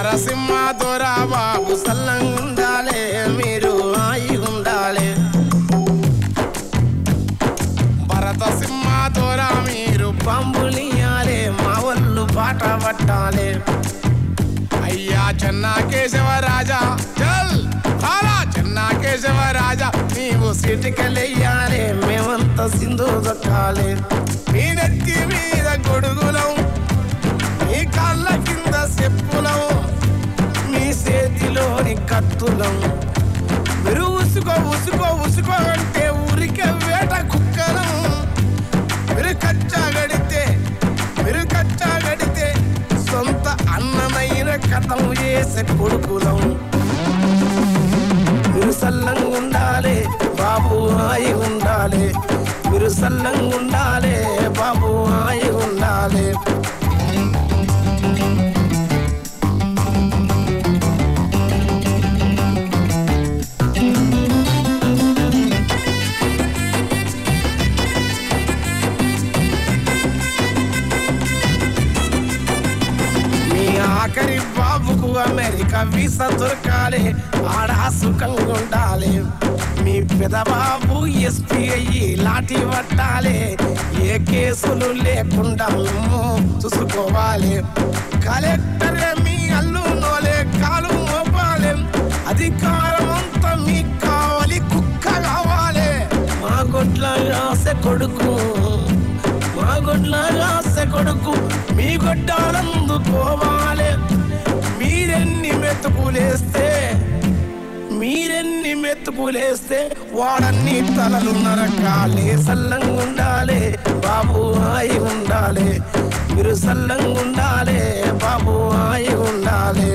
నరసింహ దొరా బాబు సల్లంగుండాలే మీరు ఆయి ఉండాలే భరత సింహ దొరా మీరు పంబులియాలే మా ఒళ్ళు పాట పట్టాలే అయ్యా చెన్నా కేశవరాజా చల్ కాలా చెన్నా కేశవరాజా నీవు సిటికలెయ్యాలే మేమంతా సింధు దొక్కాలే మీ నెత్తి మీద గొడుగులం మీ కాళ్ళ కింద చెప్పులం మీ చేతిలోని కత్తులం మీరు ఉసుకో ఉసుకో ఉసుకో అంటే ఊరికే వేట కుక్కలం మీరు కచ్చా గడితే సొంత అన్నమైన కథం చేసే కొడుకులం మీరు సల్లంగుండాలే బాబు ఆయి ఉండాలే మీరు సల్లంగుండాలే బాబు ఆయి ఉండాలే ఆఖరి బాబుకు అమెరికా వీసా దొరకాలే ఆడ సుఖంగుండాలి మీ పెదబాబు ఎస్పీ అయ్యి లాఠీ పట్టాలే ఏ కేసులు లేకుండా చూసుకోవాలి కలెక్టరే మీ అల్లు నోలే కాలు మోపాలే అధికారం అంతా మీకు కావాలి కుక్క కావాలి మా గొడ్ల రాసే కొడుకు మీ గొడ్డాలందుకోవాలి మీరెన్ని మెతుకులేస్తే వాడన్ని తలలు నరకాలి సల్లంగుండాలే బాబు ఆయి ఉండాలి మీరు సల్లంగుండాలే బాబు ఆయి ఉండాలి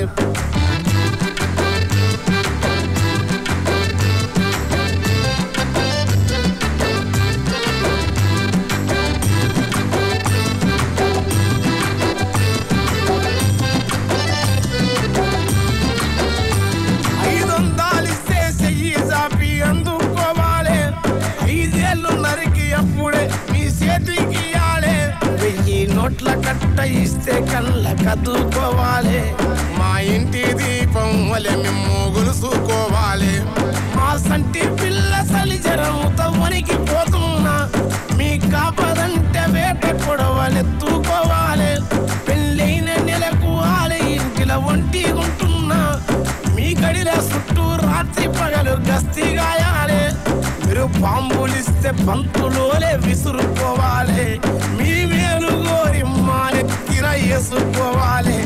నోట్ల కట్ట ఇస్తే కళ్ళ కదుకోవాలి మా ఇంటి దీపం వలె మేము గొలుసుకోవాలి మా సంటి పిల్ల సలిజరముతో వనికి పోతున్నా మీ కాపదంటే వేట పొడవలెత్తుకోవాలి పెళ్ళైన నెలకు ఆలే ఇంటిలో ఒంటి ఉంటున్నా మీ గడిల చుట్టూ రాత్రి పగలు గస్తీ గాయాలి మీరు బాంబులిస్తే బంతులోలే విసురుకోవాలి మీ మేలు గోరి మానెత్తిన వేసుకోవాలి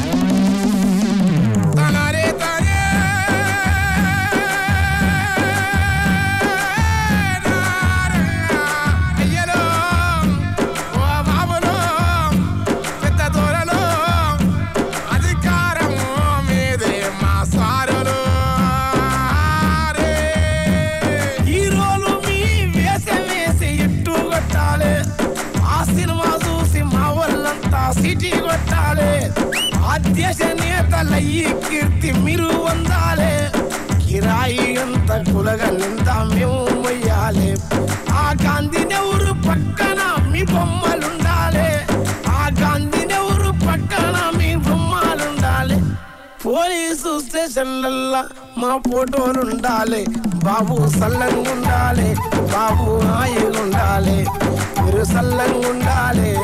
తనరే తనే అయ్యలో ఓ బాబులో పెద్ద దూరలో అధికారం మీదే మా సారులు సిటీ కొట్టాలి ఆ దేశ నేతలయ్యి కీర్తి మీరు పొందాలి కిరాయి అంత కులగలిందా మేము మొయ్యాలి ఆ గాంధీ నెహ్రూ పక్కన మీ బొమ్మలుండాలి ఆ గాంధీ నెహ్రూ పక్కన మీ బొమ్మలుండాలి పోలీసు స్టేషన్లల్లా మా ఫోటోలుండాలి బాబు సల్లంగుండాలి బాబు ఆయి ఉండాలి మీరు సల్లంగుండాలి